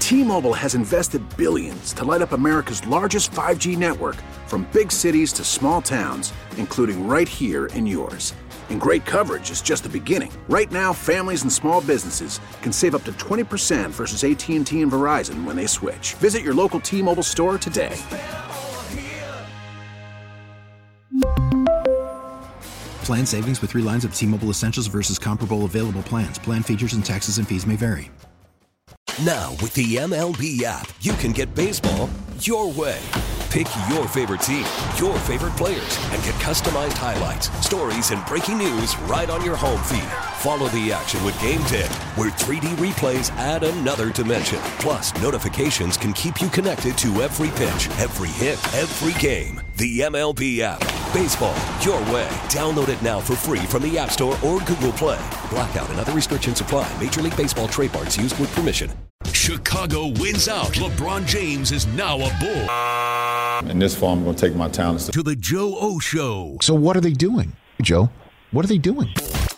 T-Mobile has invested billions to light up America's largest 5G network, from big cities to small towns, including right here in yours. And great coverage is just the beginning. Right now, families and small businesses can save up to 20% versus AT&T and Verizon when they switch. Visit your local T-Mobile store today. Plan savings with 3 lines of T-Mobile Essentials versus comparable available plans. Plan features and taxes and fees may vary. Now, with the MLB app, you can get baseball your way. Pick your favorite team, your favorite players, and get customized highlights, stories, and breaking news right on your home feed. Follow the action with Game Day, where 3D replays add another dimension. Plus, notifications can keep you connected to every pitch, every hit, every game. The MLB app. Baseball your way. Download it now for free from the App Store or Google Play. Blackout and other restrictions apply. Major League Baseball trademarks used with permission. Chicago wins out. LeBron James is now a Bull. In this fall, I'm going to take my talents to the Joe O Show. So what are they doing, Joe? What are they doing?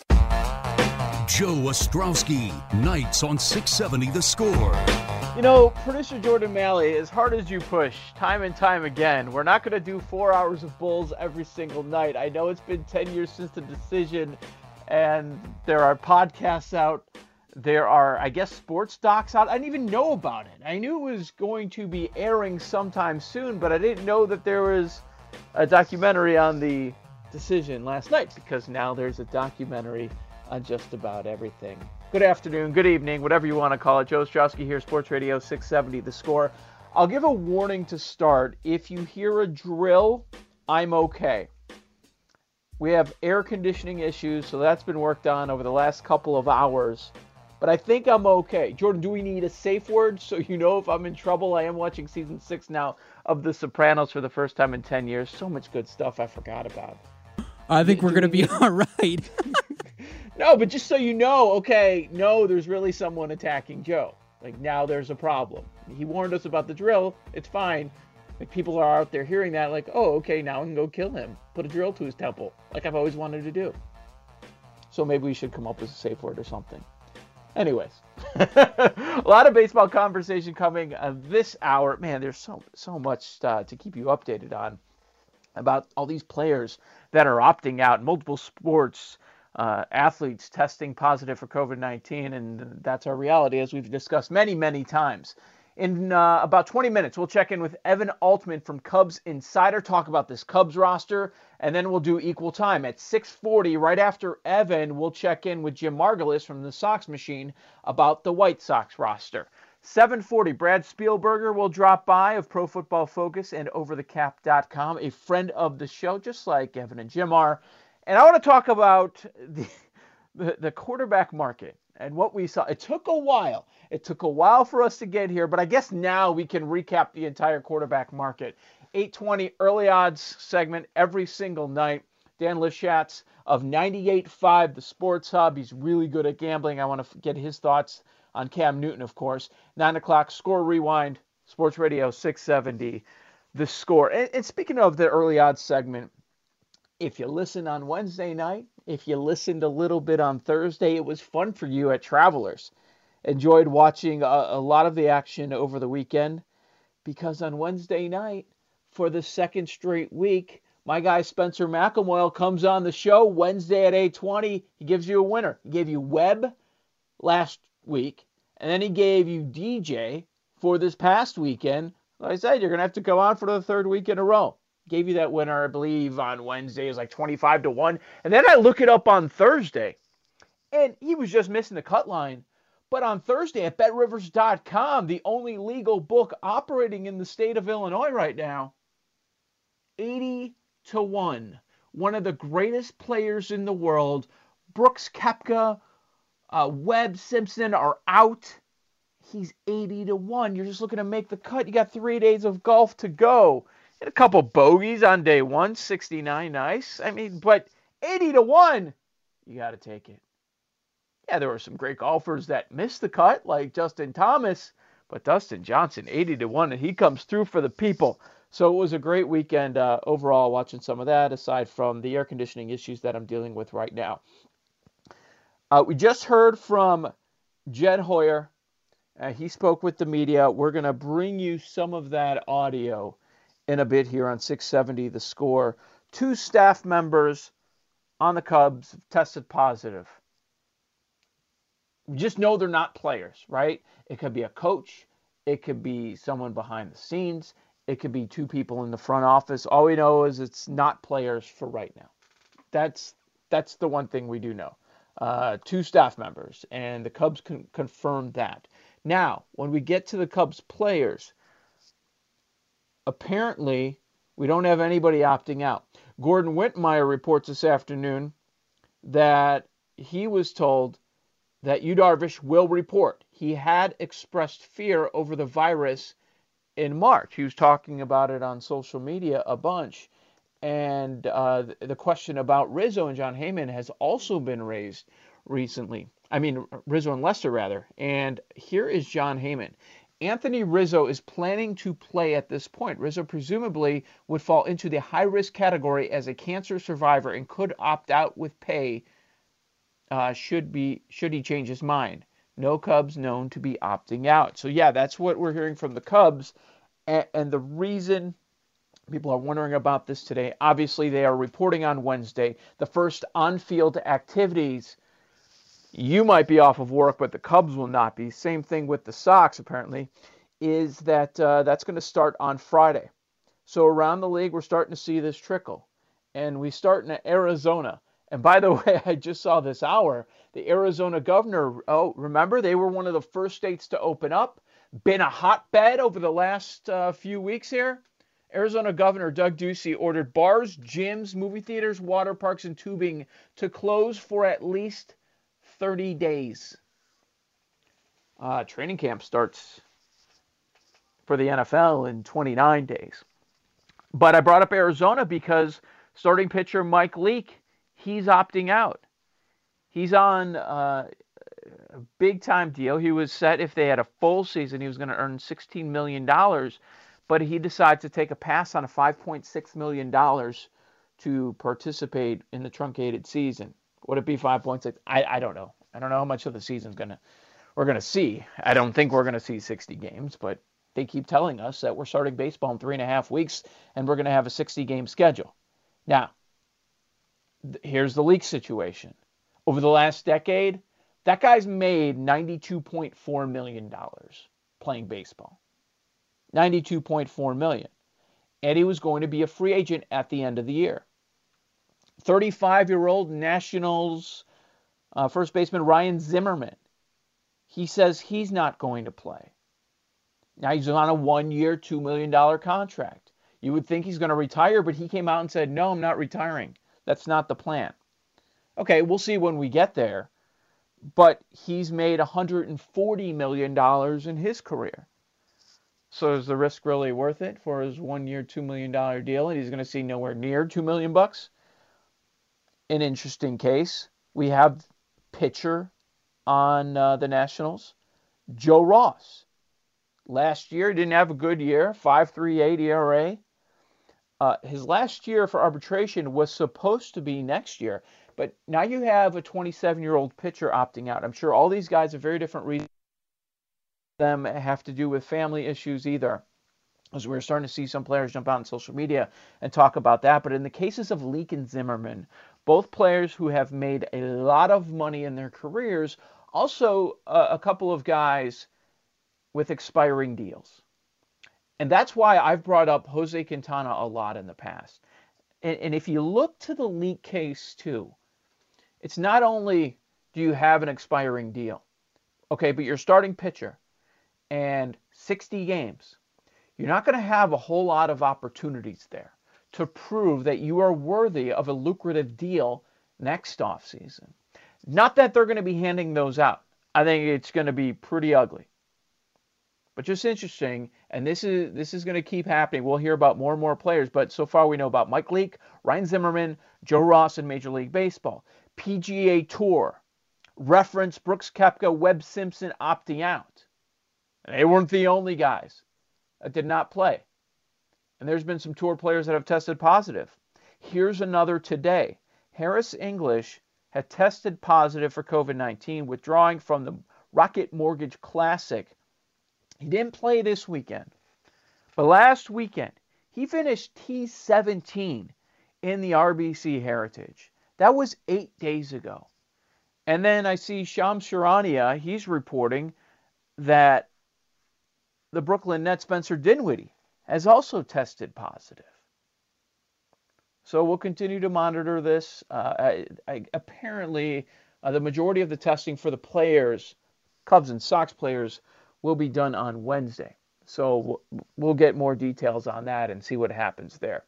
Joe Ostrowski, nights on 670 The Score. You know, producer Jordan Malley, as hard as you push, time and time again, we're not going to do 4 hours of Bulls every single night. I know it's been 10 years since the decision, and there are podcasts out. There are, I guess, sports docs out. I didn't even know about it. I knew it was going to be airing sometime soon, but I didn't know that there was a documentary on the decision last night, because now there's a documentary on just about everything. Good afternoon, good evening, whatever you want to call it. Joe Ostrowski here, Sports Radio 670, The Score. I'll give a warning to start. If you hear a drill, I'm okay. We have air conditioning issues, so that's been worked on over the last couple of hours. But I think I'm okay. Jordan, do we need a safe word so you know if I'm in trouble? I am watching season 6 now of The Sopranos for the first time in 10 years. So much good stuff I forgot about. I think we're going to be all right. No, but just so you know, okay, no, there's really someone attacking Joe. Like, now there's a problem. He warned us about the drill. It's fine. Like, people are out there hearing that, like, oh, okay, now I can go kill him. Put a drill to his temple, like I've always wanted to do. So maybe we should come up with a safe word or something. Anyways, a lot of baseball conversation coming this hour. Man, there's so much to keep you updated on about all these players that are opting out, multiple sports, athletes testing positive for COVID-19, and that's our reality, as we've discussed many, many times. In about 20 minutes, we'll check in with Evan Altman from Cubs Insider, talk about this Cubs roster, and then we'll do equal time. At 6:40, right after Evan, we'll check in with Jim Margulis from the Sox Machine about the White Sox roster. 7:40, Brad Spielberger will drop by of Pro Football Focus and OverTheCap.com, a friend of the show, just like Evan and Jim are. And I want to talk about the quarterback market and what we saw. It took a while. It took a while for us to get here, but I guess now we can recap the entire quarterback market. 8:20 early odds segment every single night. Dan Lischatz of 98.5, the Sports Hub. He's really good at gambling. I want to get his thoughts on Cam Newton, of course. 9 o'clock, Score Rewind, Sports Radio 670, The Score. And speaking of the early odds segment, if you listen on Wednesday night, if you listened a little bit on Thursday, it was fun for you at Travelers. Enjoyed watching a lot of the action over the weekend, because on Wednesday night, for the second straight week, my guy Spencer McElmoyle comes on the show Wednesday at 8:20. He gives you a winner. He gave you Webb last week, and then he gave you DJ for this past weekend. Like I said, you're going to have to go on for the third week in a row. Gave you that winner, I believe, on Wednesday. It was like 25-1. And then I look it up on Thursday, and he was just missing the cut line. But on Thursday at BetRivers.com, the only legal book operating in the state of Illinois right now, 80-1. One of the greatest players in the world, Brooks Koepka, Webb, Simpson are out. He's 80-1. You're just looking to make the cut. You got 3 days of golf to go. And a couple bogeys on day one, 69, nice. I mean, but 80-1, you got to take it. Yeah, there were some great golfers that missed the cut, like Justin Thomas, but Dustin Johnson, 80-1, and he comes through for the people. So it was a great weekend overall, watching some of that, aside from the air conditioning issues that I'm dealing with right now. We just heard from Jed Hoyer He spoke with the media. We're going to bring you some of that audio in a bit here on 670 The Score. 2 staff members on the Cubs tested positive. Just know they're not players, right? It could be a coach. It could be someone behind the scenes. It could be 2 people in the front office. All we know is it's not players for right now. That's the one thing we do know. 2 staff members, and the Cubs confirmed that. Now, when we get to the Cubs players, apparently we don't have anybody opting out. Gordon Whitmire reports this afternoon that he was told that Yu Darvish will report. He had expressed fear over the virus in March. He was talking about it on social media a bunch. And the question about Rizzo and Jon Heyman has also been raised recently. I mean, Rizzo and Lester, rather. And here is Jon Heyman. Anthony Rizzo is planning to play at this point. Rizzo presumably would fall into the high-risk category as a cancer survivor and could opt out with pay should he change his mind. No Cubs known to be opting out. So, yeah, that's what we're hearing from the Cubs. And the reason people are wondering about this today, obviously they are reporting on Wednesday the first on-field activities. You might be off of work, but the Cubs will not be. Same thing with the Sox, apparently, is that that's going to start on Friday. So around the league, we're starting to see this trickle. And we start in Arizona. And by the way, I just saw this hour, the Arizona governor, remember, they were one of the first states to open up. Been a hotbed over the last few weeks here. Arizona Governor Doug Ducey ordered bars, gyms, movie theaters, water parks, and tubing to close for at least 30 days. Training camp starts for the NFL in 29 days. But I brought up Arizona because starting pitcher Mike Leake, he's opting out. He's on a big-time deal. He was set if they had a full season, he was going to earn $16 million. But he decides to take a pass on a $5.6 million to participate in the truncated season. Would it be 5.6? I don't know. I don't know how much of the season's we're going to see. I don't think we're going to see 60 games, but they keep telling us that we're starting baseball in 3.5 weeks and we're going to have a 60-game schedule. Now, here's the Leak situation. Over the last decade, that guy's made $92.4 million playing baseball. $92.4 million. And he was going to be a free agent at the end of the year. 35-year-old Nationals first baseman Ryan Zimmerman. He says he's not going to play. Now he's on a 1-year, $2 million contract. You would think he's going to retire, but he came out and said, no, I'm not retiring. That's not the plan. Okay, we'll see when we get there. But he's made $140 million in his career. So is the risk really worth it for his 1-year, $2 million deal? And he's going to see nowhere near $2 million bucks? An interesting case. We have pitcher on the Nationals, Joe Ross. Last year, didn't have a good year, 5.38 ERA. His last year for arbitration was supposed to be next year. But now you have a 27-year-old pitcher opting out. I'm sure all these guys have very different reasons. Them have to do with family issues either. As we're starting to see some players jump out on social media and talk about that. But in the cases of Leake and Zimmerman, both players who have made a lot of money in their careers, also a couple of guys with expiring deals. And that's why I've brought up Jose Quintana a lot in the past. And if you look to the Leake case too, it's not only do you have an expiring deal, okay, but you're starting pitcher and 60 games. You're not going to have a whole lot of opportunities there to prove that you are worthy of a lucrative deal next offseason. Not that they're going to be handing those out. I think it's going to be pretty ugly. But just interesting, and this is going to keep happening. We'll hear about more and more players, but so far we know about Mike Leake, Ryan Zimmerman, Joe Ross in Major League Baseball. PGA Tour, reference Brooks Koepka, Webb Simpson opting out. And they weren't the only guys that did not play. And there's been some tour players that have tested positive. Here's another today. Harris English had tested positive for COVID-19, withdrawing from the Rocket Mortgage Classic He didn't play this weekend, but last weekend, he finished T17 in the RBC Heritage. That was 8 days ago. And then I see Shams Charania, he's reporting that the Brooklyn Nets' Spencer Dinwiddie has also tested positive. So we'll continue to monitor this. Apparently, the majority of the testing for the players, Cubs and Sox players, will be done on Wednesday. So we'll get more details on that and see what happens there.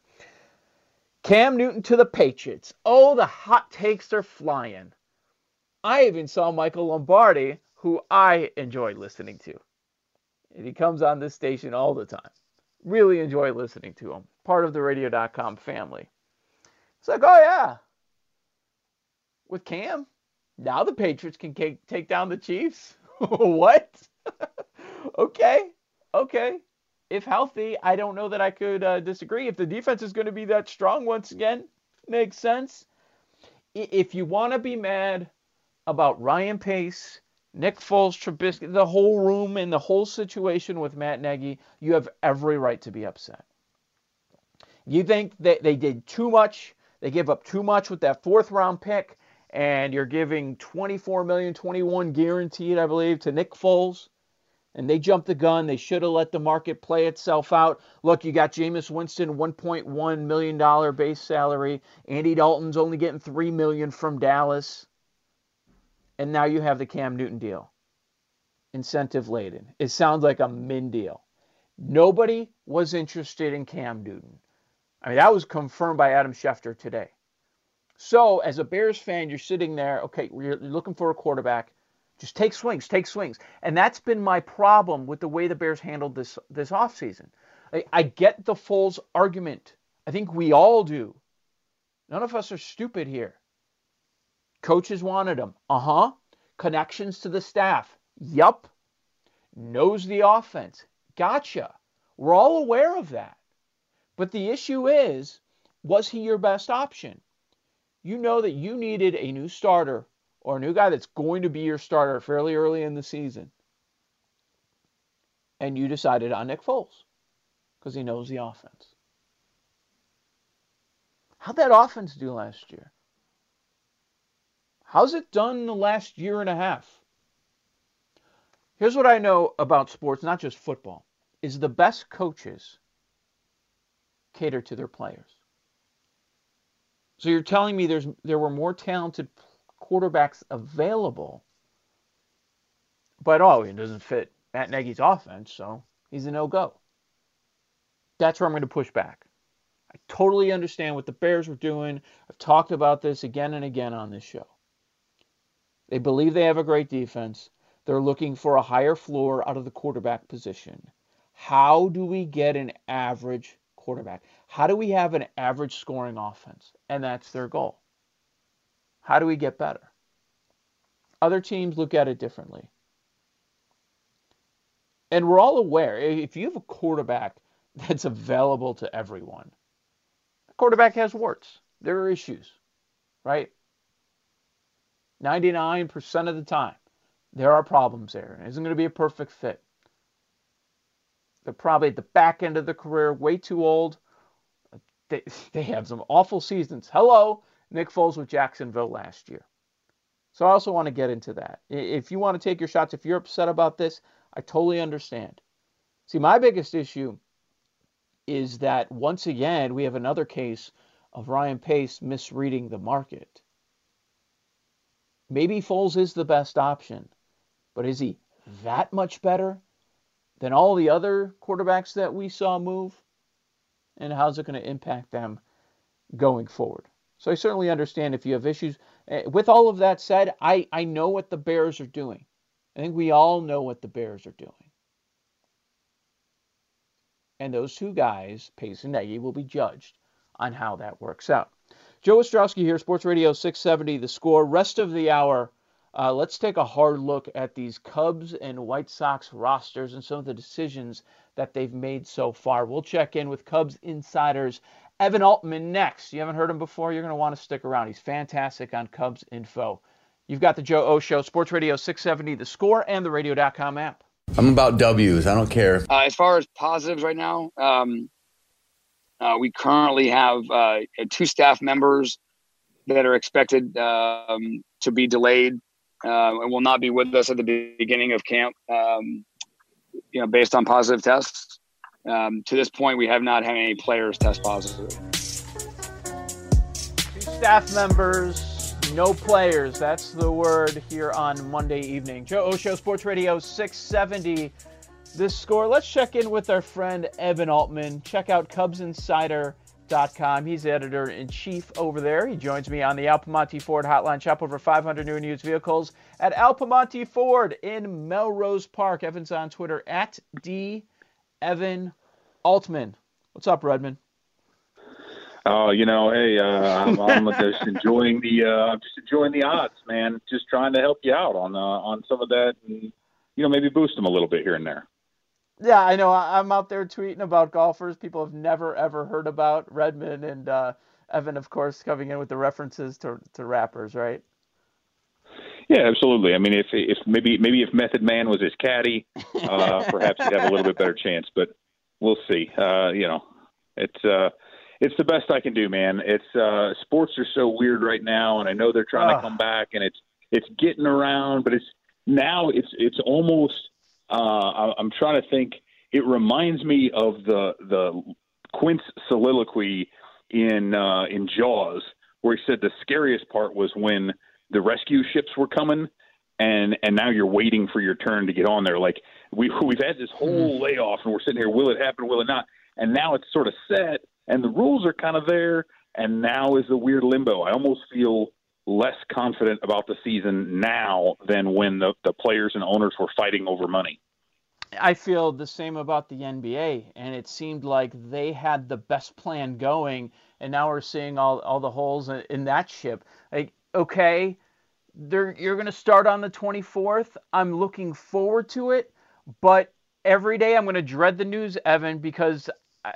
Cam Newton to the Patriots. Oh, the hot takes are flying. I even saw Michael Lombardi, who I enjoy listening to. And he comes on this station all the time. Really enjoy listening to him. Part of the radio.com family. It's like, oh yeah. With Cam, now the Patriots can take down the Chiefs? What? Okay. If healthy, I don't know that I could disagree. If the defense is going to be that strong once again, makes sense. If you want to be mad about Ryan Pace, Nick Foles, Trubisky, the whole room and the whole situation with Matt Nagy, you have every right to be upset. You think that they did too much, they gave up too much with that 4th round pick, and you're giving $24 million, $21 guaranteed, I believe, to Nick Foles. And they jumped the gun. They should have let the market play itself out. Look, you got Jameis Winston, $1.1 million base salary. Andy Dalton's only getting $3 million from Dallas. And now you have the Cam Newton deal. Incentive laden. It sounds like a min deal. Nobody was interested in Cam Newton. I mean, that was confirmed by Adam Schefter today. So, as a Bears fan, you're sitting there, okay, you're looking for a quarterback. Just take swings. And that's been my problem with the way the Bears handled this offseason. I get the Foles argument. I think we all do. None of us are stupid here. Coaches wanted him. Connections to the staff. Yup. Knows the offense. Gotcha. We're all aware of that. But the issue is, was he your best option? You know that you needed a new starter or a new guy that's going to be your starter fairly early in the season. And you decided on Nick Foles because he knows the offense. How'd that offense do last year? How's it done in the last year and a half? Here's what I know about sports, not just football, is the best coaches cater to their players. So you're telling me there were more talented quarterbacks available, but it doesn't fit Matt Nagy's offense, so he's a no-go. That's where I'm going to push back. I totally understand what the Bears were doing. I've talked about this again and again on this show. They believe they have a great defense. They're looking for a higher floor out of the quarterback position. How do we get an average quarterback? How do we have an average scoring offense? And that's their goal. How do we get better? Other teams look at it differently. And we're all aware, if you have a quarterback that's available to everyone, the quarterback has warts. There are issues, right? 99% of the time, there are problems there. It isn't going to be a perfect fit. They're probably at the back end of their career, way too old. They have some awful seasons. Hello, Nick Foles with Jacksonville last year. So I also want to get into that. If you want to take your shots, if you're upset about this, I totally understand. See, my biggest issue is that, once again, we have another case of Ryan Pace misreading the market. Maybe Foles is the best option, but is he that much better than all the other quarterbacks that we saw move? And how's it going to impact them going forward? So I certainly understand if you have issues. With all of that said, I know what the Bears are doing. I think we all know what the Bears are doing. And those two guys, Pace and Nagy, will be judged on how that works out. Joe Ostrowski here, Sports Radio 670, The Score. Rest of the hour, let's take a hard look at these Cubs and White Sox rosters and some of the decisions that they've made so far. We'll check in with Cubs insiders Evan Altman next. You haven't heard him before? You're going to want to stick around. He's fantastic on Cubs info. You've got the Joe O Show, Sports Radio 670, The Score, and the Radio.com app. I'm about W's. I don't care. As far as positives right now, we currently have 2 staff members that are expected to be delayed and will not be with us at the beginning of camp, based on positive tests. To this point, we have not had any players test positive. 2 staff members, no players. That's the word here on Monday evening. Joe Osho, Sports Radio 670. This Score. Let's check in with our friend Evan Altman. Check out CubsInsider.com. He's editor-in-chief over there. He joins me on the Al Piemonte Ford hotline. Shop over 500 new and used vehicles at Al Piemonte Ford in Melrose Park. Evan's on Twitter at @DEvanAltman. What's up, Redman? Oh, hey, I'm just enjoying the odds, man. Just trying to help you out on some of that, and maybe boost them a little bit here and there. Yeah, I know. I'm out there tweeting about golfers people have never, ever heard about. Redman and Evan, of course, coming in with the references to rappers, right? Yeah, absolutely. I mean, if maybe Method Man was his caddy, perhaps he'd have a little bit better chance. But we'll see. It's the best I can do, man. It's sports are so weird right now, and I know they're trying to come back, and it's getting around, but it's almost. I'm trying to think. It reminds me of the Quint's soliloquy in Jaws, where he said the scariest part was when the rescue ships were coming, and now you're waiting for your turn to get on there. Like we've had this whole layoff, and we're sitting here, will it happen, will it not? And now it's sort of set, and the rules are kind of there, and now is the weird limbo. I almost feel less confident about the season now than when the players and owners were fighting over money. I feel the same about the NBA, and it seemed like they had the best plan going, and now we're seeing all the holes in that ship. Like, okay, you're going to start on the 24th. I'm looking forward to it, but every day I'm going to dread the news, Evan, because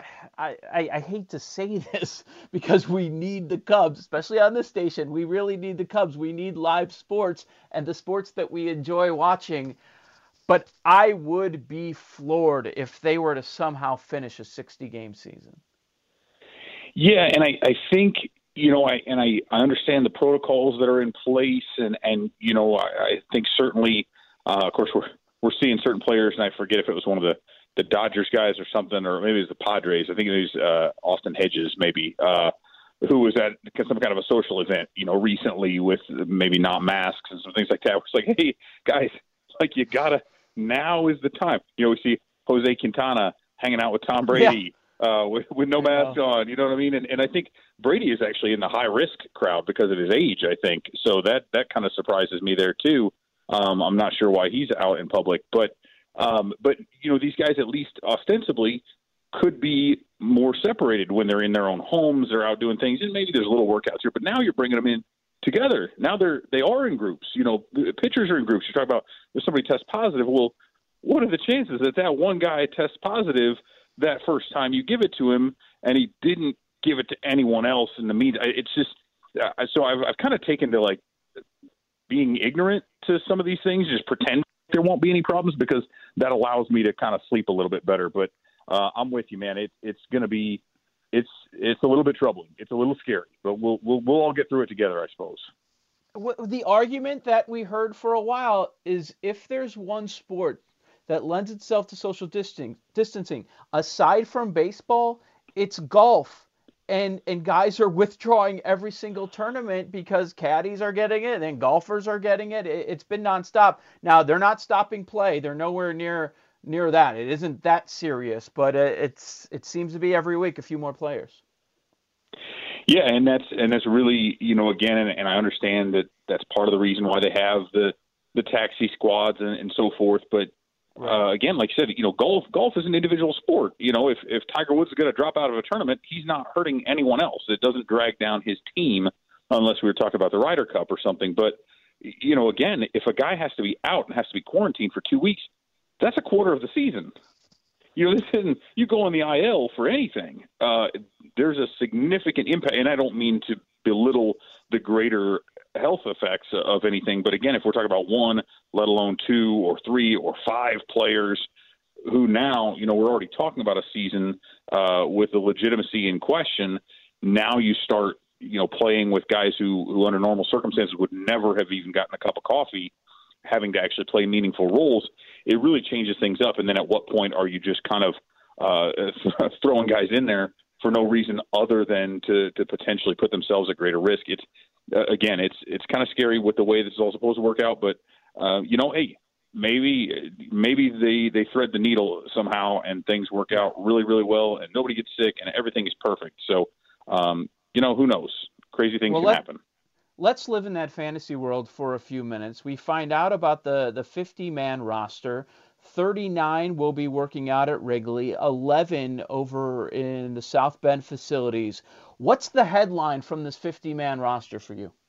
I hate to say this, because we need the Cubs, especially on this station. We really need the Cubs. We need live sports and the sports that we enjoy watching. But I would be floored if they were to somehow finish a 60-game season. Yeah, and I think, I understand the protocols that are in place, and I think certainly, of course, we're seeing certain players, and I forget if it was one of the Dodgers guys or something, or maybe it was the Padres. I think it was Austin Hedges, maybe, who was at some kind of a social event, recently with maybe not masks and some things like that. It's like, hey, guys, like you gotta. Now is the time. We see Jose Quintana hanging out with Tom Brady with no mask on. You know what I mean? And I think Brady is actually in the high-risk crowd because of his age, I think. So that kind of surprises me there, too. I'm not sure why he's out in public. But these guys, at least ostensibly, could be more separated when they're in their own homes. They're out doing things. And maybe there's little workouts here. But now you're bringing them in together. Now they are in groups. The pitchers are in groups. You're talking about if somebody tests positive. Well, what are the chances that one guy tests positive that first time you give it to him and he didn't give it to anyone else in the meantime? It's just so I've kind of taken to like being ignorant to some of these things, just pretend there won't be any problems, because that allows me to kind of sleep a little bit better. But I'm with you, man. It's going to be. It's a little bit troubling. It's a little scary, but we'll all get through it together, I suppose. The argument that we heard for a while is if there's one sport that lends itself to social distancing, aside from baseball, it's golf. And guys are withdrawing every single tournament because caddies are getting it and golfers are getting it. It's been nonstop. Now, they're not stopping play. They're nowhere near that. It isn't that serious, but it seems to be every week a few more players. Yeah, and that's really, again, and I understand that that's part of the reason why they have the taxi squads and so forth. But again, like you said, golf is an individual sport. If Tiger Woods is going to drop out of a tournament, he's not hurting anyone else. It doesn't drag down his team, unless we were talking about the Ryder Cup or something. But again, if a guy has to be out and has to be quarantined for 2 weeks, that's a quarter of the season. This isn't, you go on the IL for anything. There's a significant impact, and I don't mean to belittle the greater health effects of anything. But again, if we're talking about one, let alone two or three or five players who now, we're already talking about a season with the legitimacy in question. Now you start, playing with guys who under normal circumstances would never have even gotten a cup of coffee, having to actually play meaningful roles. It really changes things up. And then at what point are you just kind of throwing guys in there for no reason other than to potentially put themselves at greater risk? It's it's kind of scary with the way this is all supposed to work out. But hey, maybe they thread the needle somehow and things work out really, really well, and nobody gets sick and everything is perfect. So who knows? Crazy things can happen. Let's live in that fantasy world for a few minutes. We find out about the 50-man roster. 39 will be working out at Wrigley, 11 over in the South Bend facilities. What's the headline from this 50-man roster for you?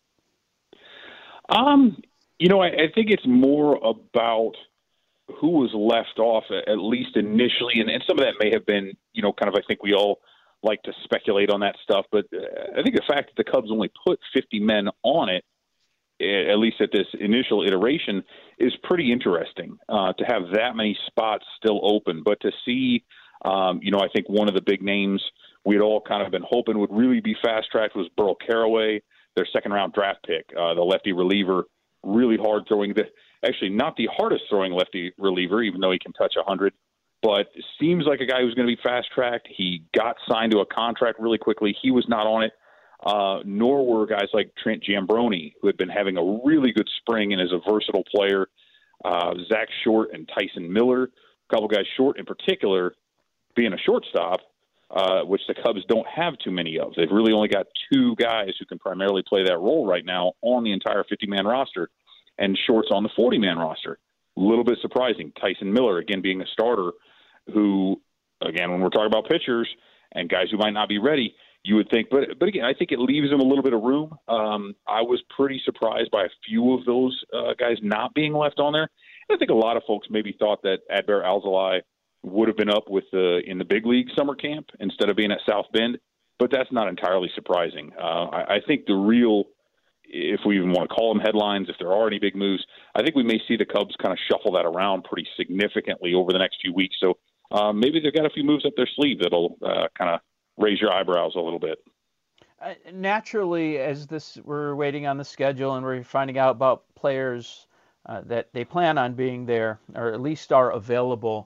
I think it's more about who was left off, at least initially, and some of that may have been, I think we all like to speculate on that stuff, but I think the fact that the Cubs only put 50 men on it, at least at this initial iteration, is pretty interesting to have that many spots still open. But to see, I think one of the big names we had all kind of been hoping would really be fast-tracked was Burl Carraway, their second-round draft pick, the lefty reliever, really hard-throwing, actually not the hardest-throwing lefty reliever, even though he can touch 100, but seems like a guy who's going to be fast-tracked. He got signed to a contract really quickly. He was not on it. Nor were guys like Trent Giambroni, who had been having a really good spring and is a versatile player. Zach Short and Tyson Miller, a couple guys, Short in particular, being a shortstop, which the Cubs don't have too many of. They've really only got two guys who can primarily play that role right now on the entire 50-man roster, and Short's on the 40-man roster. A little bit surprising. Tyson Miller, again, being a starter, who, again, when we're talking about pitchers and guys who might not be ready, you would think, but again, I think it leaves them a little bit of room. I was pretty surprised by a few of those guys not being left on there. And I think a lot of folks maybe thought that Adbert Alzolay would have been up in the big league summer camp instead of being at South Bend, but that's not entirely surprising. I think the real, if we even want to call them headlines, if there are any big moves, I think we may see the Cubs kind of shuffle that around pretty significantly over the next few weeks. So maybe they've got a few moves up their sleeve that'll kind of raise your eyebrows a little bit. Naturally, as we're waiting on the schedule and we're finding out about players that they plan on being there, or at least are available,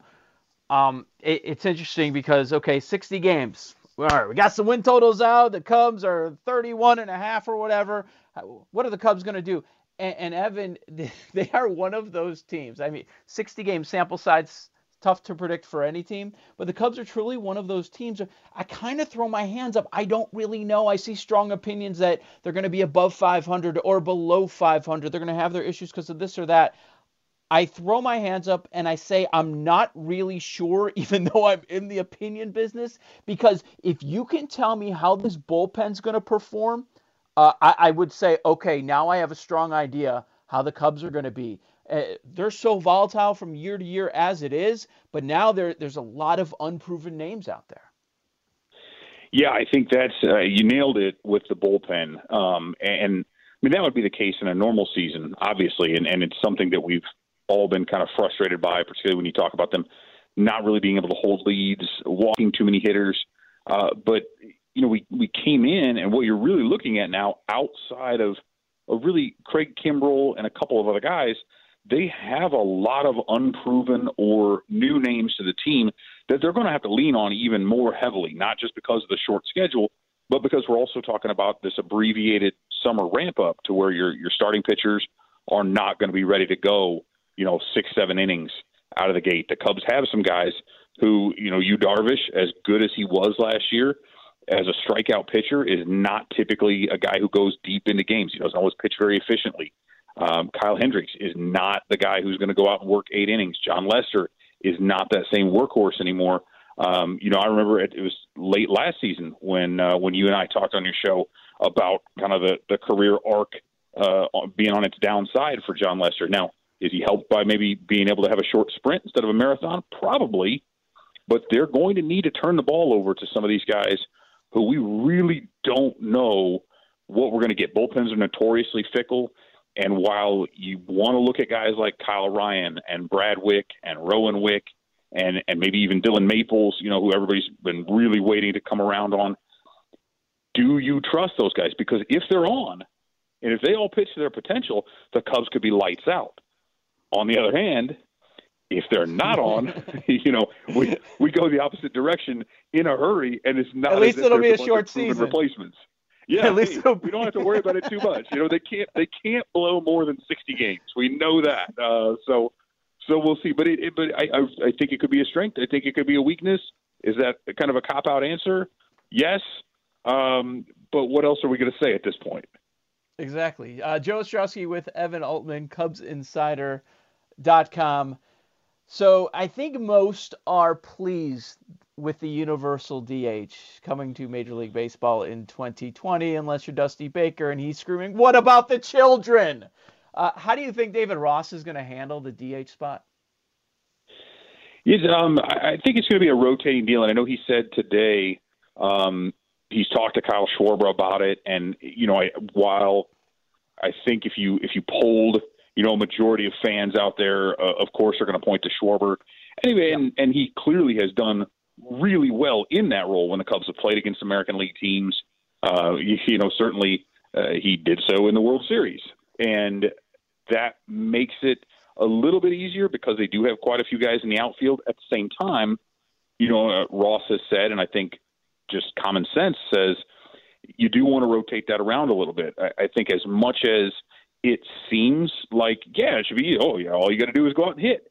it's interesting because, 60 games. All right, we got some win totals out. The Cubs are 31.5 or whatever. What are the Cubs going to do? And Evan, they are one of those teams. I mean, 60-game sample size, tough to predict for any team, but the Cubs are truly one of those teams. I kind of throw my hands up. I don't really know. I see strong opinions that they're going to be above 500 or below 500. They're going to have their issues because of this or that. I throw my hands up and I say I'm not really sure, even though I'm in the opinion business, because if you can tell me how this bullpen's going to perform, I would say, okay, now I have a strong idea how the Cubs are going to be. They're so volatile from year to year as it is, but now there's a lot of unproven names out there. Yeah, I think that's you nailed it with the bullpen. And I mean, that would be the case in a normal season, obviously, and it's something that we've all been kind of frustrated by, particularly when you talk about them not really being able to hold leads, walking too many hitters. But, we came in, and what you're really looking at now, outside of really Craig Kimbrell and a couple of other guys, they have a lot of unproven or new names to the team that they're going to have to lean on even more heavily, not just because of the short schedule, but because we're also talking about this abbreviated summer ramp up to where your starting pitchers are not going to be ready to go, 6-7 innings out of the gate. The Cubs have some guys who, Yu Darvish, as good as he was last year, as a strikeout pitcher, is not typically a guy who goes deep into games. He doesn't always pitch very efficiently. Kyle Hendricks is not the guy who's going to go out and work 8 innings. John Lester is not that same workhorse anymore. I remember it was late last season when you and I talked on your show about kind of the career arc being on its downside for John Lester. Now, is he helped by maybe being able to have a short sprint instead of a marathon? Probably. But they're going to need to turn the ball over to some of these guys who we really don't know what we're going to get. Bullpens are notoriously fickle. And while you want to look at guys like Kyle Ryan and Brad Wick and Rowan Wick and maybe even Dylan Maples, who everybody's been really waiting to come around on, do you trust those guys? Because if they're on, and if they all pitch to their potential, the Cubs could be lights out. On the other hand, if they're not on, we go the opposite direction in a hurry, and it's not. At least it'll be a short season. Replacements. Yeah, at least we don't have to worry about it too much. They can't blow more than 60 games. We know that. So we'll see. But I think it could be a strength. I think it could be a weakness. Is that kind of a cop-out answer? Yes. But what else are we going to say at this point? Exactly. Joe Ostrowski with Evan Altman, CubsInsider.com. So I think most are pleased with the universal DH coming to Major League Baseball in 2020, unless you're Dusty Baker and he's screaming, "What about the children?" How do you think David Ross is going to handle the DH spot? I think it's going to be a rotating deal, and I know he said today he's talked to Kyle Schwarber about it, and while I think if you polled a majority of fans out there, of course, are going to point to Schwarber anyway, and he clearly has done really well in that role when the Cubs have played against American League teams. Certainly he did so in the World Series, and that makes it a little bit easier because they do have quite a few guys in the outfield. At the same time, Ross has said, and I think just common sense says, you do want to rotate that around a little bit. I think as much as it seems like, it should be, all you got to do is go out and hit.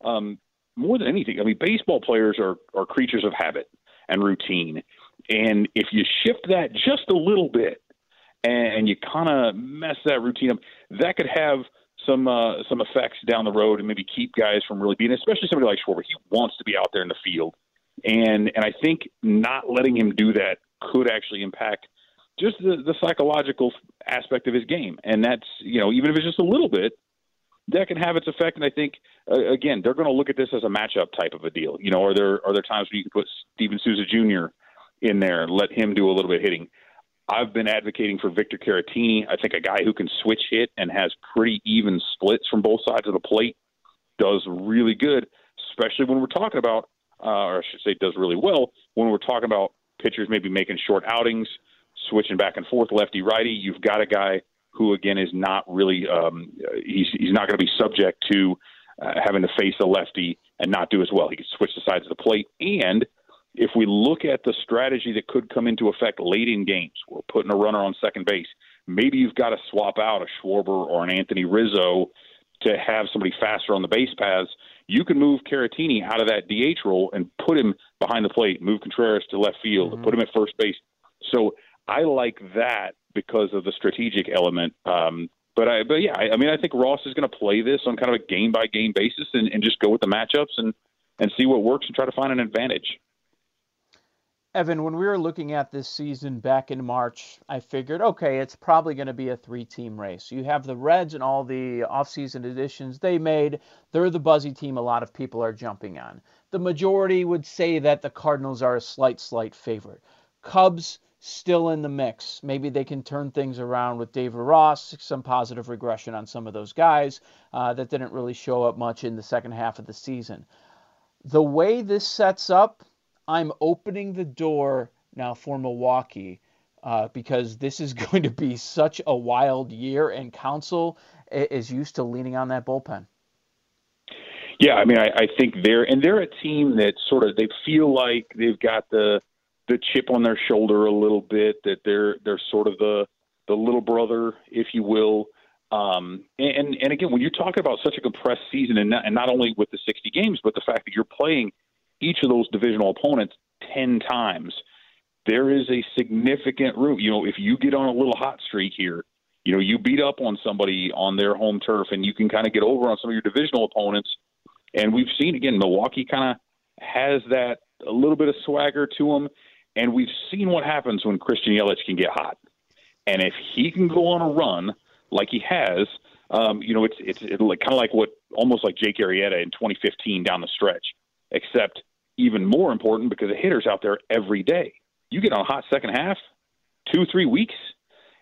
More than anything, baseball players are creatures of habit and routine. And if you shift that just a little bit and you kind of mess that routine up, that could have some effects down the road and maybe keep guys from really being, especially somebody like Schwarber. He wants to be out there in the field. And I think not letting him do that could actually impact just the psychological aspect of his game. And that's, even if it's just a little bit, that can have its effect. And I think, again, they're going to look at this as a matchup type of a deal. Are there times when you can put Steven Souza Jr. in there and let him do a little bit of hitting? I've been advocating for Victor Caratini. I think a guy who can switch hit and has pretty even splits from both sides of the plate does really good, especially when we're talking about, or I should say does really well, when we're talking about pitchers maybe making short outings, switching back and forth, lefty-righty. You've got a guy who, again, is not really he's not going to be subject to having to face a lefty and not do as well. He can switch the sides of the plate. And if we look at the strategy that could come into effect late in games, we're putting a runner on second base, maybe you've got to swap out a Schwarber or an Anthony Rizzo to have somebody faster on the base paths. You can move Caratini out of that DH role and put him behind the plate, move Contreras to left field, and put him at first base. So I like that because of the strategic element. I think Ross is going to play this on kind of a game-by-game basis and just go with the matchups and see what works and try to find an advantage. Evan, when we were looking at this season back in March, I figured, okay, it's probably going to be a 3-team race. You have the Reds and all the offseason additions they made. They're the buzzy team a lot of people are jumping on. The majority would say that the Cardinals are a slight favorite. Cubs still in the mix. Maybe they can turn things around with David Ross, some positive regression on some of those guys that didn't really show up much in the second half of the season. The way this sets up, I'm opening the door now for Milwaukee because this is going to be such a wild year, and Counsell is used to leaning on that bullpen. Yeah, I think they're a team that sort of, they feel like they've got the chip on their shoulder a little bit, that they're sort of the little brother, if you will. And again, when you're talking about such a compressed season, and not only with the 60 games, but the fact that you're playing each of those divisional opponents 10 times, there is a significant room. If you get on a little hot streak here, you beat up on somebody on their home turf and you can kind of get over on some of your divisional opponents. And we've seen, again, Milwaukee kind of has that a little bit of swagger to them. And we've seen what happens when Christian Yelich can get hot. And if he can go on a run like he has, it's kind of like almost like Jake Arrieta in 2015 down the stretch, except even more important because the hitter's out there every day. You get on a hot second half, 2-3 weeks,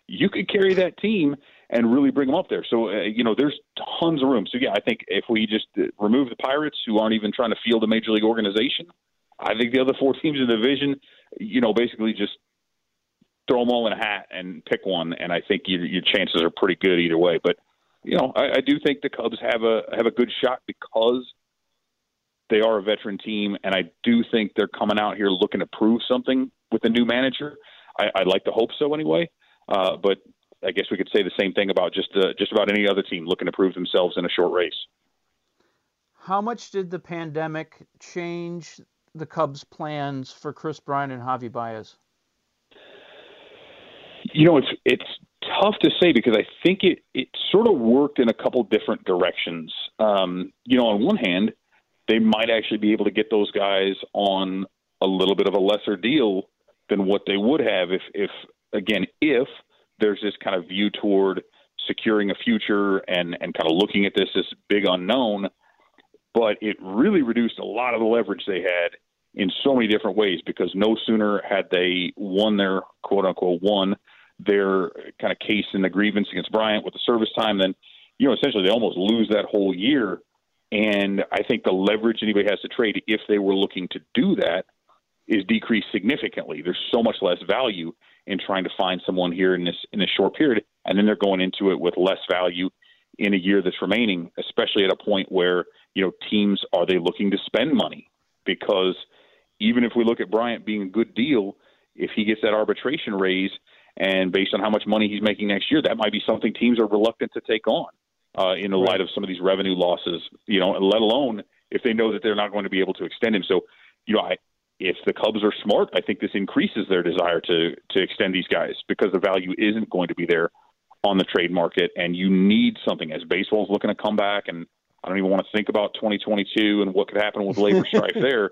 you could carry that team and really bring them up there. So, there's tons of room. So, yeah, I think if we just remove the Pirates, who aren't even trying to field a major league organization, I think the other 4 teams in the division, basically just throw them all in a hat and pick one, and I think your chances are pretty good either way. But, I do think the Cubs have a good shot because they are a veteran team, and I do think they're coming out here looking to prove something with a new manager. I'd like to hope so anyway, but I guess we could say the same thing about just about any other team looking to prove themselves in a short race. How much did the pandemic change the Cubs' plans for Kris Bryant and Javi Baez? It's tough to say because I think it sort of worked in a couple different directions. On one hand, they might actually be able to get those guys on a little bit of a lesser deal than what they would have if there's this kind of view toward securing a future and kind of looking at this as big unknown. But it really reduced a lot of the leverage they had in so many different ways, because no sooner had they won their kind of case in the grievance against Bryant with the service time, then, essentially they almost lose that whole year. And I think the leverage anybody has to trade, if they were looking to do that, is decreased significantly. There's so much less value in trying to find someone here in this short period, and then they're going into it with less value in a year that's remaining, especially at a point where, teams, are they looking to spend money? Because even if we look at Bryant being a good deal, if he gets that arbitration raise, and based on how much money he's making next year, that might be something teams are reluctant to take on in the light of some of these revenue losses, let alone if they know that they're not going to be able to extend him. So, if the Cubs are smart, I think this increases their desire to extend these guys, because the value isn't going to be there on the trade market, and you need something as baseball's looking to come back. And I don't even want to think about 2022 and what could happen with labor strife there.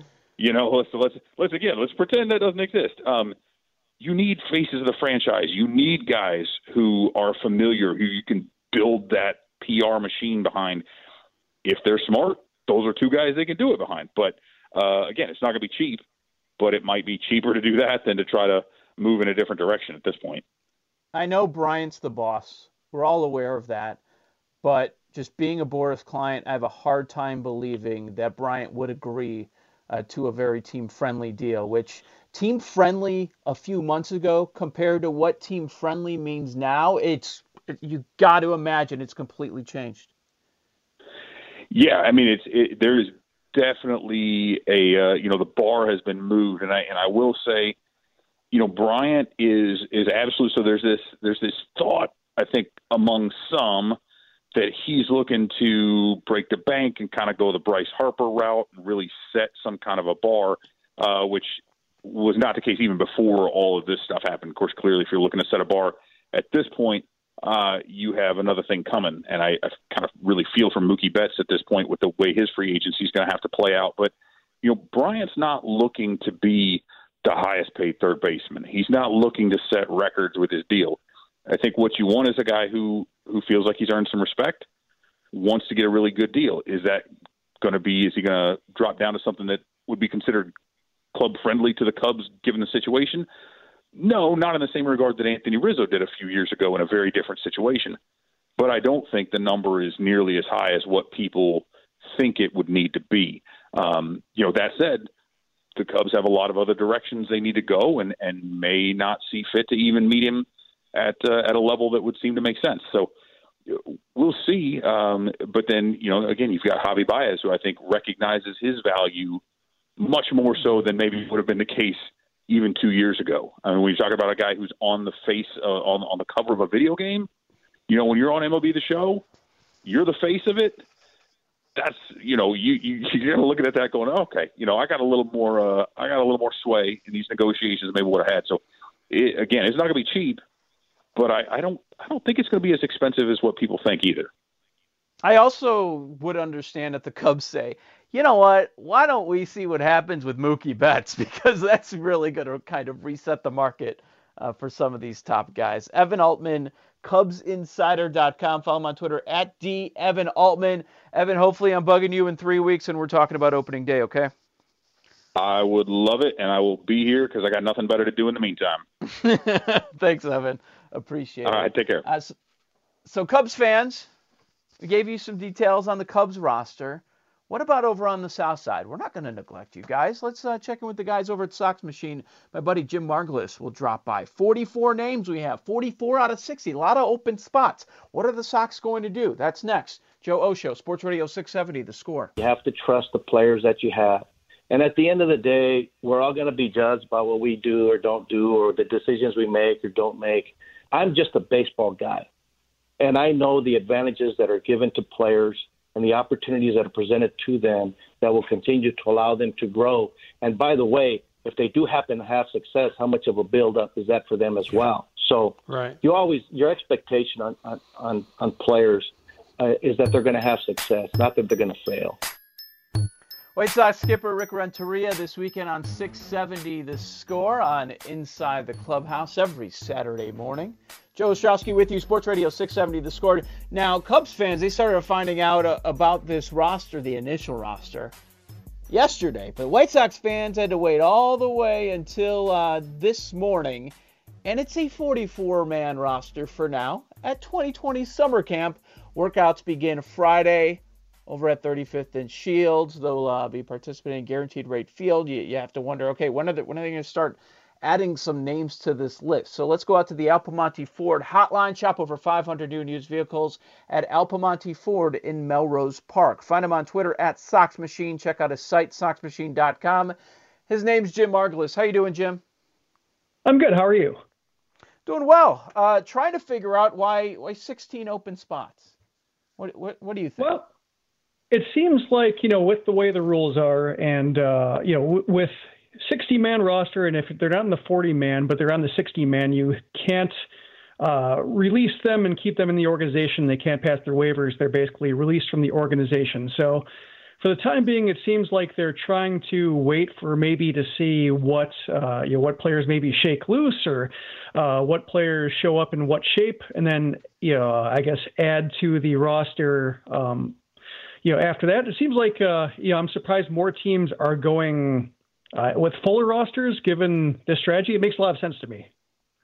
Let's pretend that doesn't exist. You need faces of the franchise. You need guys who are familiar, who you can build that PR machine behind. If they're smart, those are 2 guys they can do it behind. But again, it's not going to be cheap, but it might be cheaper to do that than to try to move in a different direction at this point. I know Bryant's the boss. We're all aware of that. But just being a Boras client, I have a hard time believing that Bryant would agree to a very team-friendly deal, which team-friendly a few months ago compared to what team-friendly means now, you got to imagine it's completely changed. Yeah, I mean, there's definitely the bar has been moved, and I will say, Bryant is absolute. So there's this thought, I think, among some, that he's looking to break the bank and kind of go the Bryce Harper route and really set some kind of a bar, which was not the case even before all of this stuff happened. Of course, clearly, if you're looking to set a bar at this point, you have another thing coming. And I kind of really feel for Mookie Betts at this point with the way his free agency is going to have to play out. But, Bryant's not looking to be the highest paid third baseman. He's not looking to set records with his deal. I think what you want is a guy who feels like he's earned some respect, wants to get a really good deal. Is he going to drop down to something that would be considered club friendly to the Cubs given the situation? No, not in the same regard that Anthony Rizzo did a few years ago in a very different situation. But I don't think the number is nearly as high as what people think it would need to be. That said, the Cubs have a lot of other directions they need to go and may not see fit to even meet him at a level that would seem to make sense. So we'll see. But then, again, you've got Javi Baez, who I think recognizes his value much more so than maybe would have been the case even 2 years ago. I mean, when you talk about a guy who's on the face, on the cover of a video game, when you're on MLB The Show, you're the face of it. That's, you're kind of looking at that going, okay, I got a little more sway in these negotiations than maybe would have had. So again, it's not going to be cheap, but I don't think it's going to be as expensive as what people think either. I also would understand if the Cubs say, you know what, why don't we see what happens with Mookie Betts? Because that's really going to kind of reset the market for some of these top guys. Evan Altman, CubsInsider.com. Follow him on Twitter at @DEvanAltman. Evan, hopefully I'm bugging you in 3 weeks and we're talking about opening day, okay? I would love it, and I will be here because I got nothing better to do in the meantime. Thanks, Evan. Appreciate it. All right, take care. So Cubs fans, we gave you some details on the Cubs roster. What about over on the south side? We're not going to neglect you guys. Let's check in with the guys over at Sox Machine. My buddy Jim Margulis will drop by. 44 names we have, 44 out of 60. A lot of open spots. What are the Sox going to do? That's next. Joe Osho, Sports Radio 670, The Score. You have to trust the players that you have. And at the end of the day, we're all going to be judged by what we do or don't do or the decisions we make or don't make. I'm just a baseball guy. And I know the advantages that are given to players and the opportunities that are presented to them that will continue to allow them to grow. And by the way, if they do happen to have success, how much of a build-up is that for them as well? So your expectation on players is that they're going to have success, not that they're going to fail. White Sox skipper Rick Renteria this weekend on 670 The Score on Inside the Clubhouse every Saturday morning. Joe Ostrowski with you, Sports Radio 670 The Score. Now, Cubs fans, they started finding out about this roster, the initial roster, yesterday. But White Sox fans had to wait all the way until this morning. And it's a 44-man roster for now at 2020 Summer Camp. Workouts begin Friday over at 35th and Shields. They'll be participating in Guaranteed Rate Field. You have to wonder, okay, when are they going to start adding some names to this list? So let's go out to the Al Piemonte Ford hotline. Shop over 500 new and used vehicles at Al Piemonte Ford in Melrose Park. Find him on Twitter at SoxMachine. Check out his site, SoxMachine.com. His name's Jim Margulis. How you doing, Jim? I'm good. How are you? Doing well. Trying to figure out why 16 open spots. What do you think? Well, it seems like, with the way the rules are and, with 60-man roster, and if they're not in the 40-man, but they're on the 60-man, you can't release them and keep them in the organization. They can't pass their waivers. They're basically released from the organization. So for the time being, it seems like they're trying to wait for maybe to see what players maybe shake loose or what players show up in what shape, and then, I guess add to the roster after that. It seems like, I'm surprised more teams are going with fuller rosters, given this strategy. It makes a lot of sense to me.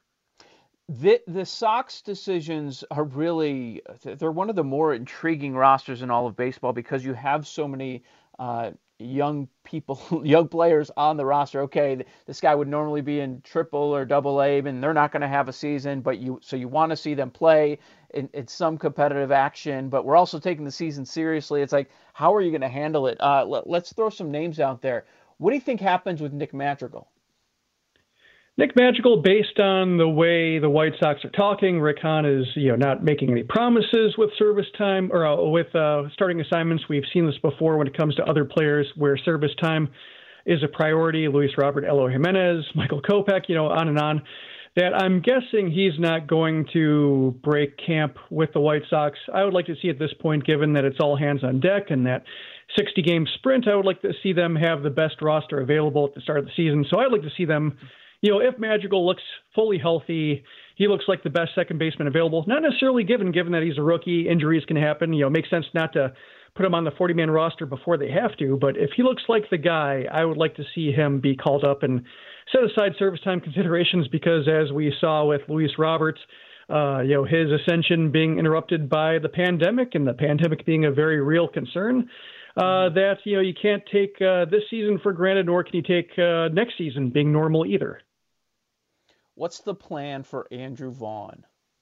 The Sox decisions are really, they're one of the more intriguing rosters in all of baseball because you have so many young players on the roster. Okay, this guy would normally be in Triple or Double A, and they're not going to have a season, but you want to see them play in some competitive action, but we're also taking the season seriously. It's like, how are you going to handle it? Let's throw some names out there. What do you think happens with Nick Madrigal? Nick Madrigal, based on the way the White Sox are talking, Rick Hahn is not making any promises with service time or with starting assignments. We've seen this before when it comes to other players where service time is a priority. Luis Robert, Eloy Jimenez, Michael Kopech, on and on. That I'm guessing he's not going to break camp with the White Sox. I would like to see at this point, given that it's all hands on deck and that 60-game sprint, I would like to see them have the best roster available at the start of the season. So I'd like to see them, if Madrigal looks fully healthy, he looks like the best second baseman available. Not necessarily given that he's a rookie, injuries can happen. It makes sense not to put him on the 40-man roster before they have to. But if he looks like the guy, I would like to see him be called up and set aside service time considerations because, as we saw with Luis Roberts, his ascension being interrupted by the pandemic and the pandemic being a very real concern, that, you can't take this season for granted, nor can you take next season being normal either. What's the plan for Andrew Vaughn?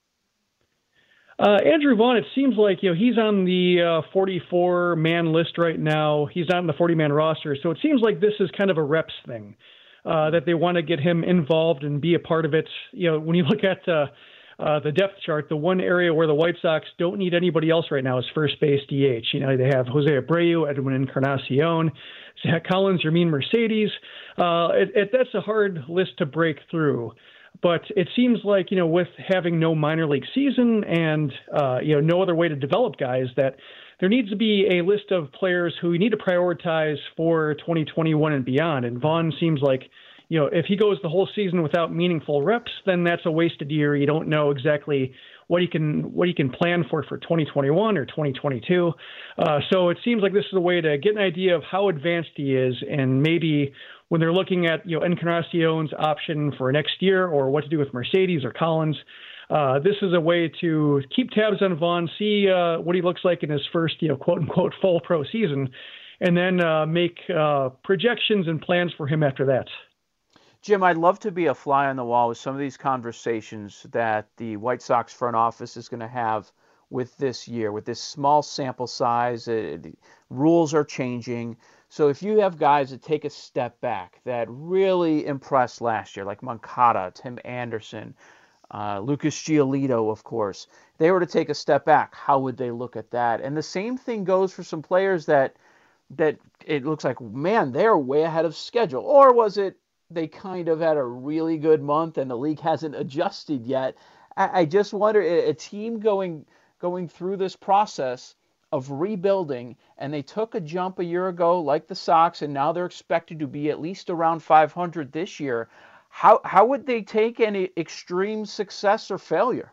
Andrew Vaughn, it seems like, he's on the 44-man list right now. He's not on the 40-man roster. So it seems like this is kind of a reps thing, that they want to get him involved and be a part of it. When you look at the depth chart, the one area where the White Sox don't need anybody else right now is first base DH. They have Jose Abreu, Edwin Encarnacion, Zach Collins, Yermin Mercedes. That's a hard list to break through. But it seems like, with having no minor league season and, no other way to develop guys, that there needs to be a list of players who we need to prioritize for 2021 and beyond. And Vaughn seems like, if he goes the whole season without meaningful reps, then that's a wasted year. You don't know exactly what he can plan for 2021 or 2022. So it seems like this is a way to get an idea of how advanced he is, and maybe when they're looking at Encarnacion's option for next year or what to do with Mercedes or Collins, this is a way to keep tabs on Vaughn, see what he looks like in his first quote unquote full pro season, and then make projections and plans for him after that. Jim, I'd love to be a fly on the wall with some of these conversations that the White Sox front office is going to have with this year, with this small sample size. Rules are changing. So if you have guys that take a step back that really impressed last year, like Moncada, Tim Anderson, Lucas Giolito, of course, they were to take a step back, how would they look at that? And the same thing goes for some players that it looks like, man, they're way ahead of schedule. Or was it they kind of had a really good month and the league hasn't adjusted yet? I just wonder, a team going through this process of rebuilding, and they took a jump a year ago like the Sox, and now they're expected to be at least around 500 this year. How would they take any extreme success or failure?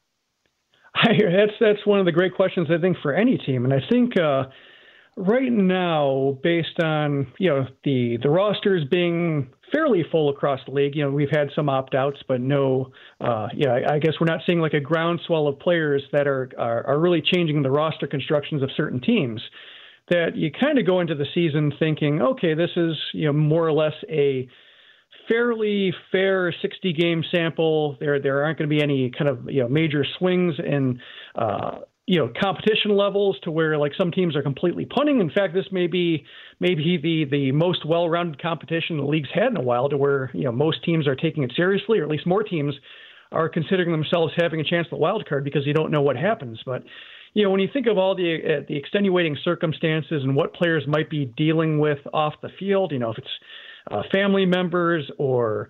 That's one of the great questions, I think, for any team. And I think right now, based on the rosters being fairly full across the league, we've had some opt-outs, but no, I guess we're not seeing like a groundswell of players that are really changing the roster constructions of certain teams. That you kind of go into the season thinking, okay, this is more or less a fairly fair 60-game sample. There aren't going to be any kind of major swings in competition levels to where like some teams are completely punting. In fact, this may be the most well-rounded competition the league's had in a while, to where most teams are taking it seriously, or at least more teams are considering themselves having a chance at the wild card because you don't know what happens. But when you think of all the extenuating circumstances and what players might be dealing with off the field, if it's family members or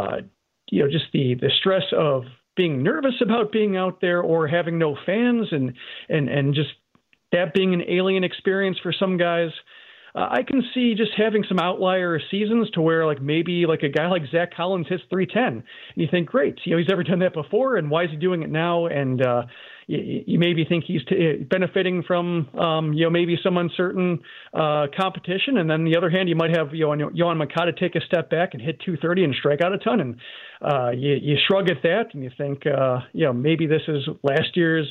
just the stress of being nervous about being out there or having no fans and just that being an alien experience for some guys. I can see just having some outlier seasons to where like maybe like a guy like Zach Collins hits 310 and you think, great, he's never done that before, and why is he doing it now? And you maybe think he's benefiting from maybe some uncertain competition, and then on the other hand, you might have Yoan Moncada take a step back and hit 230 and strike out a ton, and you shrug at that and you think maybe this is last year's.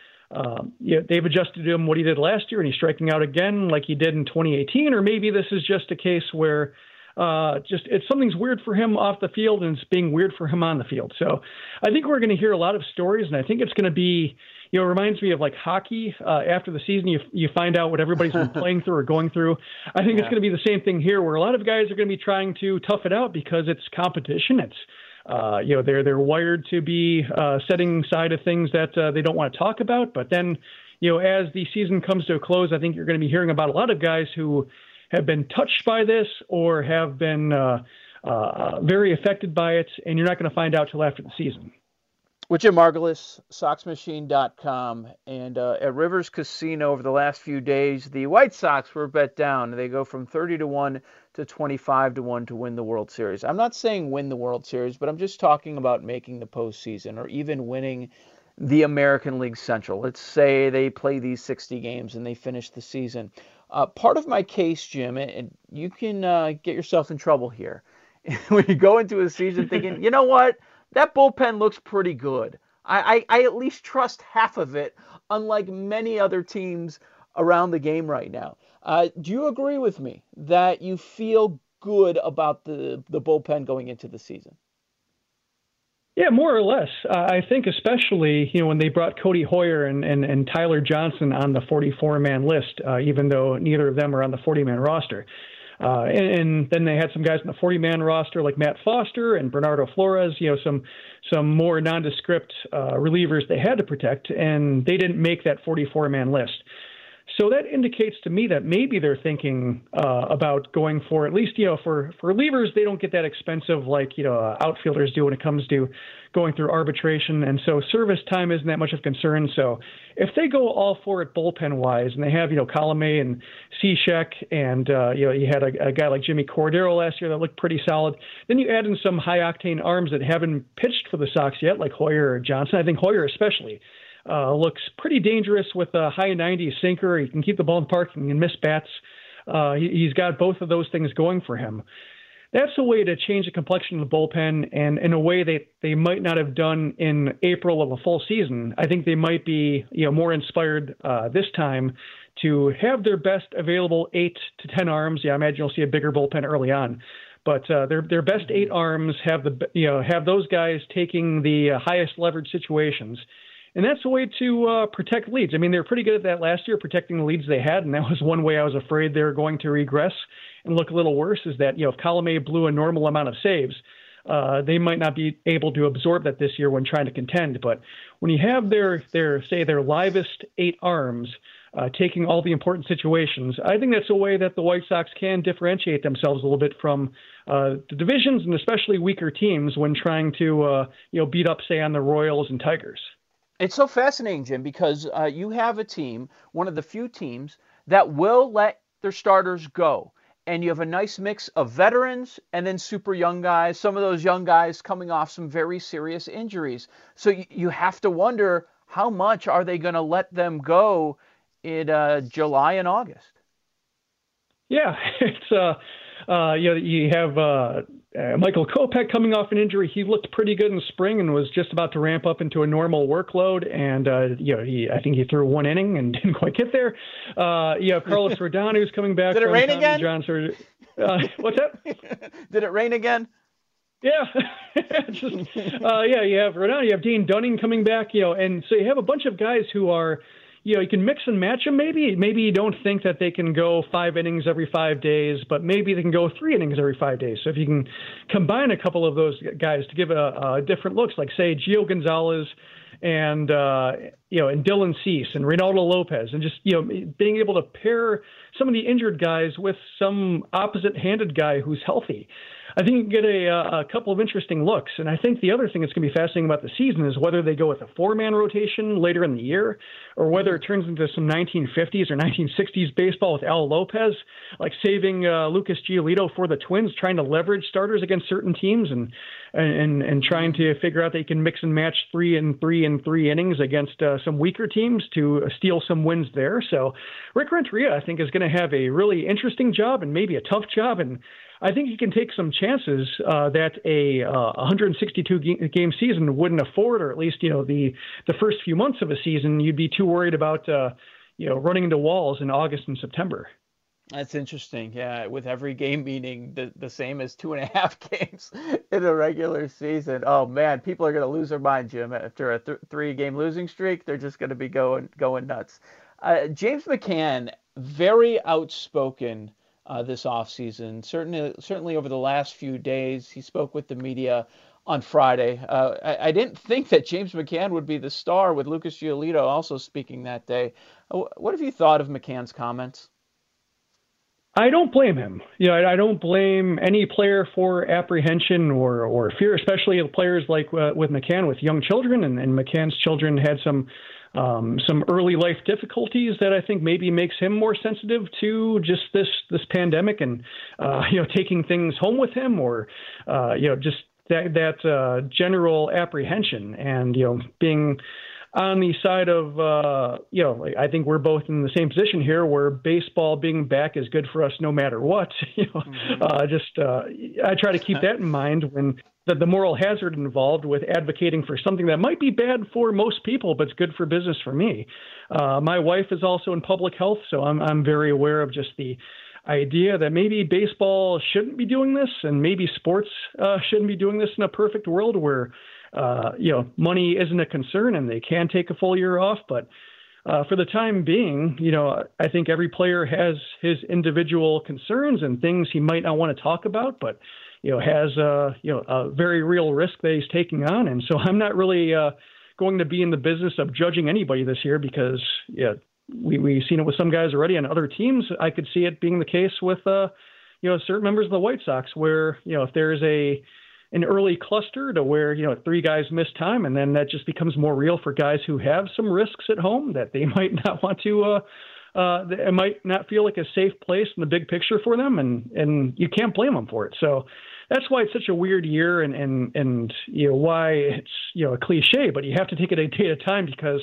They've adjusted to him what he did last year, and he's striking out again like he did in 2018. Or maybe this is just a case where something's weird for him off the field and it's being weird for him on the field. So I think we're going to hear a lot of stories, and I think it's going to be, it reminds me of like hockey. After the season, you find out what everybody's been playing through or going through. I think it's going to be the same thing here, where a lot of guys are going to be trying to tough it out because it's competition. It's they're wired to be setting aside of things that they don't want to talk about. But then, as the season comes to a close, I think you're going to be hearing about a lot of guys who have been touched by this or have been very affected by it, and you're not going to find out till after the season. With Jim Margulis, SoxMachine.com, and at Rivers Casino over the last few days, the White Sox were bet down. They go from 30-1 to 25-1 to win the World Series. I'm not saying win the World Series, but I'm just talking about making the postseason or even winning the American League Central. Let's say they play these 60 games and they finish the season. Part of my case, Jim, and you can get yourself in trouble here, when you go into a season thinking, you know what? That bullpen looks pretty good. I at least trust half of it, unlike many other teams around the game right now. Do you agree with me that you feel good about the bullpen going into the season? Yeah, more or less. I think especially, when they brought Cody Hoyer and Tyler Johnson on the 44-man list, even though neither of them are on the 40-man roster. And then they had some guys on the 40-man roster like Matt Foster and Bernardo Flores, some more nondescript relievers they had to protect, and they didn't make that 44-man list. So that indicates to me that maybe they're thinking about going for, at least, for relievers, they don't get that expensive like, outfielders do when it comes to going through arbitration. And so service time isn't that much of a concern. So if they go all for it bullpen-wise, and they have, Colomé and Cishek, and, you had a guy like Jimmy Cordero last year that looked pretty solid, then you add in some high-octane arms that haven't pitched for the Sox yet, like Hoyer or Johnson. I think Hoyer especially looks pretty dangerous with a high 90s sinker. He can keep the ball in the park and miss bats. He's got both of those things going for him. That's a way to change the complexion of the bullpen, and in a way that they might not have done in April of a full season. I think they might be more inspired this time to have their best available 8 to 10 arms. Yeah, I imagine you'll see a bigger bullpen early on. But their best 8 arms have those guys taking the highest leverage situations. And that's a way to protect leads. I mean, they were pretty good at that last year, protecting the leads they had, and that was one way I was afraid they were going to regress and look a little worse, is that, if Colomé blew a normal amount of saves, they might not be able to absorb that this year when trying to contend. But when you have their livest 8 arms taking all the important situations, I think that's a way that the White Sox can differentiate themselves a little bit from the divisions, and especially weaker teams when trying to beat up, say, on the Royals and Tigers. It's so fascinating, Jim, because you have a team, one of the few teams, that will let their starters go. And you have a nice mix of veterans and then super young guys, some of those young guys coming off some very serious injuries. So you have to wonder, how much are they going to let them go in July and August? Yeah, it's you have Michael Kopech coming off an injury. He looked pretty good in the spring and was just about to ramp up into a normal workload. And I think he threw 1 inning and didn't quite get there. You have Carlos Rodon, who's coming back. Did it rain again? What's that? Did it rain again? Yeah. You have Rodon, you have Dean Dunning coming back, and so you have a bunch of guys who are, you can mix and match them. Maybe you don't think that they can go 5 innings every 5 days, but maybe they can go 3 innings every 5 days. So if you can combine a couple of those guys to give a different looks, like say Gio Gonzalez and and Dylan Cease and Reynaldo Lopez, and just being able to pair some of the injured guys with some opposite-handed guy who's healthy, I think you can get a couple of interesting looks. And I think the other thing that's going to be fascinating about the season is whether they go with a 4-man rotation later in the year, or whether it turns into some 1950s or 1960s baseball with Al Lopez, like saving Lucas Giolito for the Twins, trying to leverage starters against certain teams and trying to figure out that you can mix and match 3 and 3 and 3 innings against some weaker teams to steal some wins there. So Rick Renteria, I think, is going to have a really interesting job and maybe a tough job. And I think he can take some chances that a 162-game season wouldn't afford, or at least, the first few months of a season, you'd be too worried about, running into walls in August and September. That's interesting. Yeah, with every game meaning the same as 2.5 games in a regular season. Oh man, people are going to lose their mind, Jim. After a 3-game losing streak, they're just going to be going nuts. James McCann, very outspoken this offseason. Certainly over the last few days, he spoke with the media on Friday. I didn't think that James McCann would be the star, with Lucas Giolito also speaking that day. What have you thought of McCann's comments? I don't blame him. I don't blame any player for apprehension or fear, especially players like with McCann with young children. And McCann's children had some early life difficulties that I think maybe makes him more sensitive to just this pandemic and taking things home with him, or just that general apprehension, and being on the side of, I think we're both in the same position here, where baseball being back is good for us no matter what. I try to keep that in mind when the moral hazard involved with advocating for something that might be bad for most people, but it's good for business for me. My wife is also in public health, so I'm very aware of just the idea that maybe baseball shouldn't be doing this, and maybe sports shouldn't be doing this in a perfect world where money isn't a concern and they can take a full year off. But for the time being, I think every player has his individual concerns and things he might not want to talk about, but has a very real risk that he's taking on. And so I'm not really going to be in the business of judging anybody this year, because we've seen it with some guys already on other teams. I could see it being the case with certain members of the White Sox, where if there's an early cluster to where 3 guys miss time, and then that just becomes more real for guys who have some risks at home that they might not want to. It might not feel like a safe place in the big picture for them, and you can't blame them for it. So that's why it's such a weird year, and why it's a cliche, but you have to take it a day at a time, because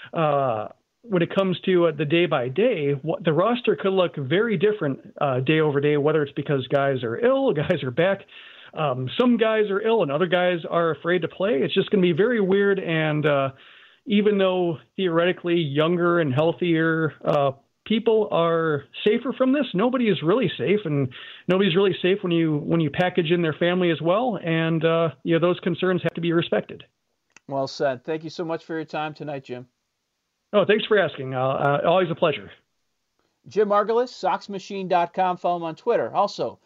when it comes to the day by day, the roster could look very different day over day, whether it's because guys are ill, guys are back. Some guys are ill and other guys are afraid to play. It's just going to be very weird. And even though theoretically younger and healthier people are safer from this, nobody is really safe, and nobody's really safe when you package in their family as well. And those concerns have to be respected. Well said. Thank you so much for your time tonight, Jim. Oh, thanks for asking. Always a pleasure. Jim Margalus, SoxMachine.com. Follow him on Twitter. Also,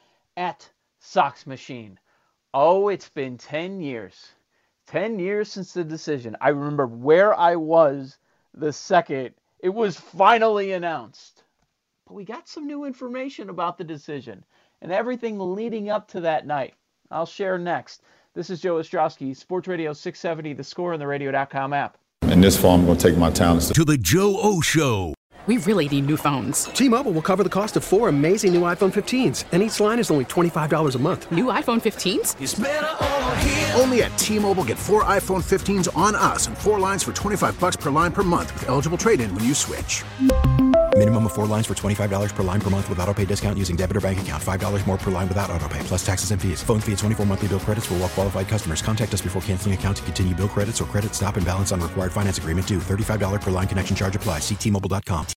@SoxMachine. Oh, it's been 10 years. 10 years since the decision. I remember where I was the second it was finally announced. But we got some new information about the decision and everything leading up to that night. I'll share next. This is Joe Ostrowski, Sports Radio 670, The Score, and the radio.com app. In this fall, I'm going to take my talents to the Joe O Show. We really need new phones. T-Mobile will cover the cost of 4 amazing new iPhone 15s, and each line is only $25 a month. New iPhone 15s? It's better over here. Only at T-Mobile, get 4 iPhone 15s on us and 4 lines for $25 per line per month with eligible trade-in when you switch. Minimum of 4 lines for $25 per line per month with autopay discount using debit or bank account. $5 more per line without autopay, plus taxes and fees. Phone fee at 24 monthly bill credits for well-qualified customers. Contact us before canceling account to continue bill credits or credit stop and balance on required finance agreement due. $35 per line connection charge applies. See T-Mobile.com.